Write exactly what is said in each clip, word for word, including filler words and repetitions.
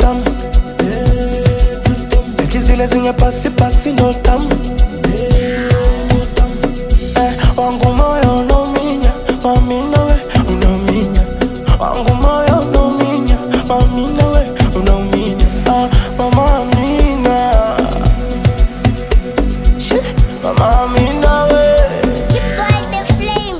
tam. Eki zile zinye pasi pasi no tam. Wangu moyo unominya, mami nawe unominya. Wangu moyo unominya, mami nawe unominya. Ah, mama Amina, shit, mama Amina we. Keep by the flame.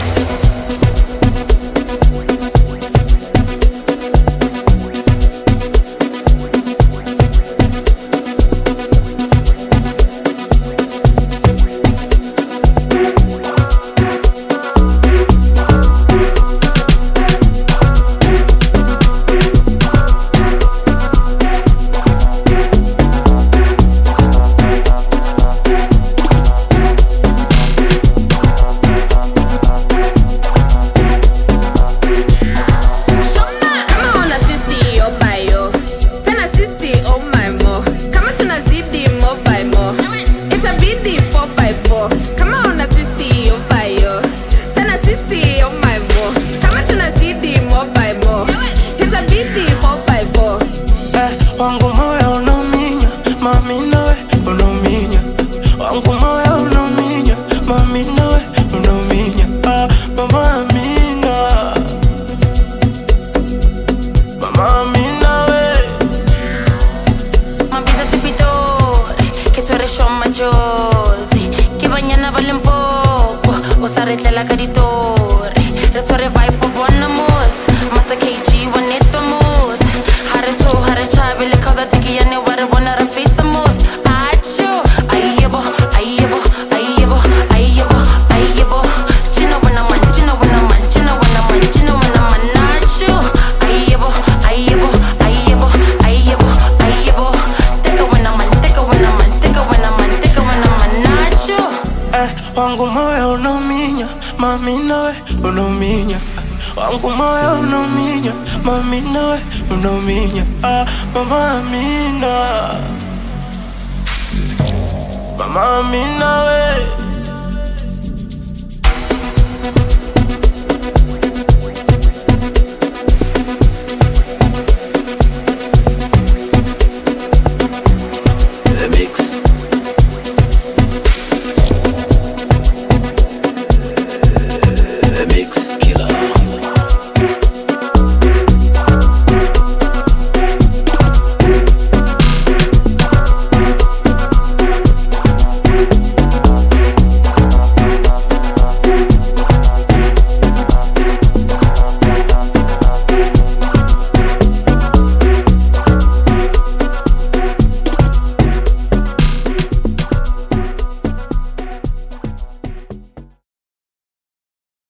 Wangu moyo unominya, mami nawe unominya. Wangu moyo unominya, mami nawe unominya. Ah, mama Amina, mama Amina we. Mabisa tipidore, que su eres yo mayosi. Que mañana valen poco, o sa retlela caritore. Resuore vai po bonamos, Master K G wanetamos. Hare so hare chabile causa tiki yane ware wana rafisamos. Acho, ayebo, ayebo, ayebo, ayebo, ayebo. Chino wana man, chino wana man, chino wana man, chino wana man. Nacho, ayebo, ayebo, ayebo, ayebo, ayebo. Take a wana man, take a wana man, take a wana man, take a wana man. Nacho. Eh, wangu moyo unominya, mami nawe unominya. Wangu moyo unominya, mami nawe unominya. Ah, mama Amina, mama Amina we.